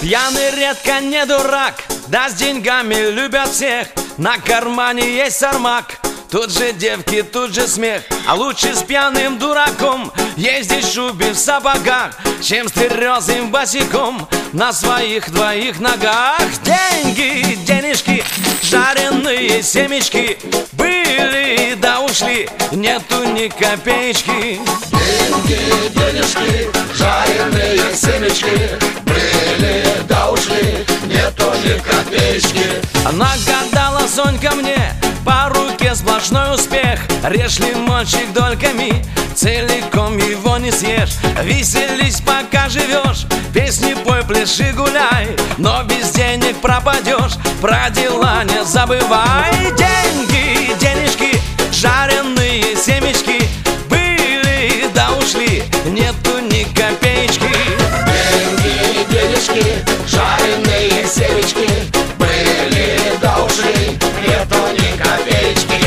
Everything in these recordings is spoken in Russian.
Пьяный редко не дурак, да с деньгами любят всех. На кармане есть армак, тут же девки, тут же смех. А лучше с пьяным дураком ездить в шубе в сапогах, чем с тверезым босиком на своих двоих ногах. Деньги, денежки, жареные семечки были да ушли, нету ни копеечки. Деньги, денежки, жареные семечки были да ушли, нету ни копеечки. Нагадала Сонька мне, по руке сплошной успех. Режь лимончик дольками, целиком его не съешь. Веселись, пока живешь, песни пой, пляши, гуляй, но без денег пропадешь, про дела не забывай. Деньги, денежки, жареные семечки были да ушли, нету ни копеечки. Деньги, денежки, жареные семечки были да ушли, нету ни копеечки.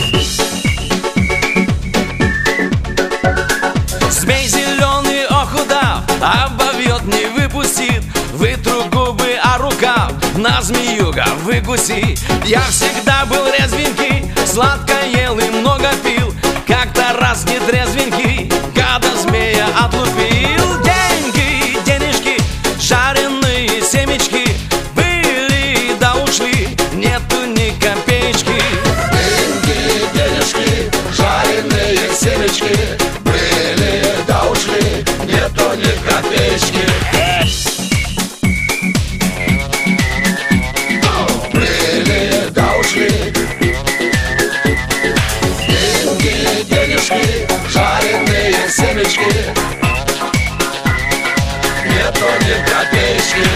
Змей зеленый, ох удав, обовьет, не выпустит. Вытру губы, а рукав на змеюга выкуси. Я всегда был резвенький, сладко ел и много пил. Как-то раз не трезвенький, гада змея отлупил. Деньги, денежки, жареные семечки были да ушли, нету ни копеечки. Деньги, денежки, жареные семечки были да ушли, нету ни копеечки. Были да ушли. Деньги, денежки, жареные семечки нету ни копеечки.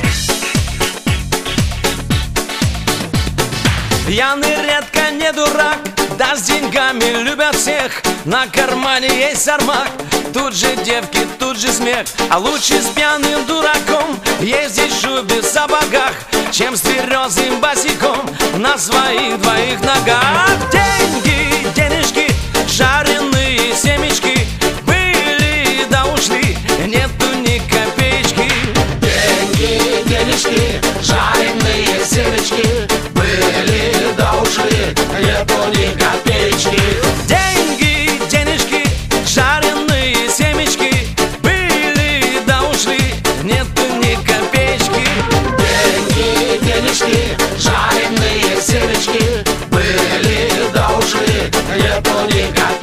Пьяный редко не дурак, да с деньгами любят всех. На кармане есть армак, тут же девки, тут же смех. А лучше с пьяным дураком ездить в шубе в сапогах, чем с тверезым босиком на своих двоих ногах. Деньги, денежки, жареные семечки были да ушли, нету ни копеечки. Деньги, денежки, жареные семечки были да ушли, нету ни копеечки. Деньги, денежки, жареные семечки были да ушли, нету ни копеечки. Деньги, денежки, жареные семечки были да ушли, нету ни копеечки.